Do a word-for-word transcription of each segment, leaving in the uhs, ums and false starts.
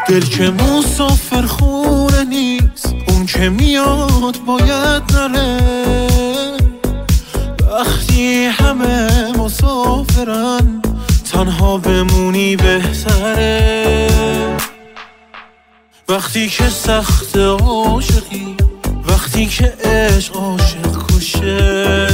دل که مسافر خونه نیست، اون که میاد باید نره. وقتی همه مسافرن تنها بمونی بهتره. وقتی که سخت عاشقی، وقتی که عشق عاشق کشه،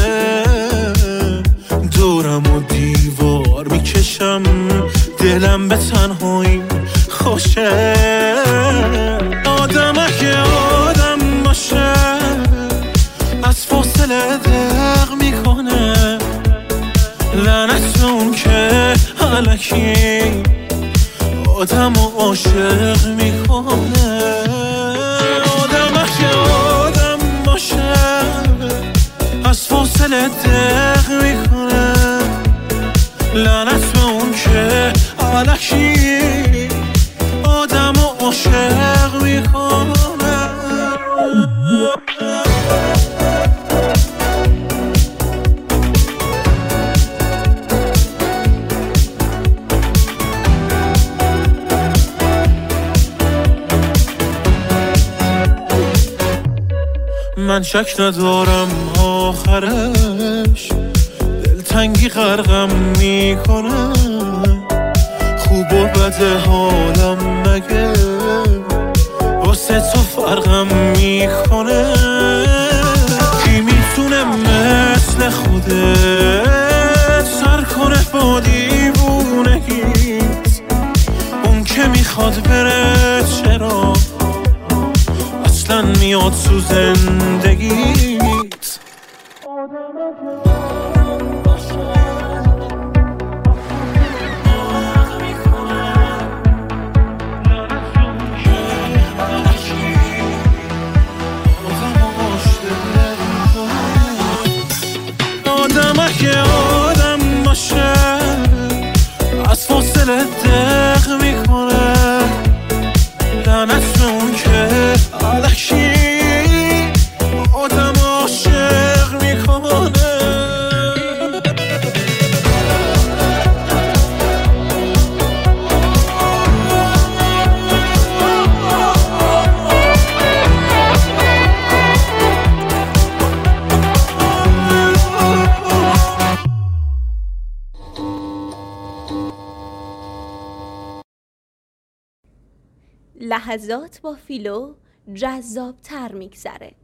دورم و دیوار میکشم، دلم به تنهایی خوشه. آدم اگه آدم باشه از فاصله دق میکنه، لعنت اون که الکی آدم و عاشق میکنه. آدم اگه آدم باشه از فاصله دق میکنه، لعنت به اون که الکی آدم و عاشق میکنه. من شک ندارم آخرش دلتنگی غرقم میکنه. خوب و بد حالم مگه واسه تو فرقم میکنه. کی میتونه مثل خودت سر کنه با دیوونگیت؟ اون که میخواد بره چرا اصلا میاد تو زندگیت؟ آدم اگه آدم باشه از فاصله دق میکنه، لعنت به اون که الکی آدم عاشق میکنه. لحظات با فیلو جذاب تر میگذره.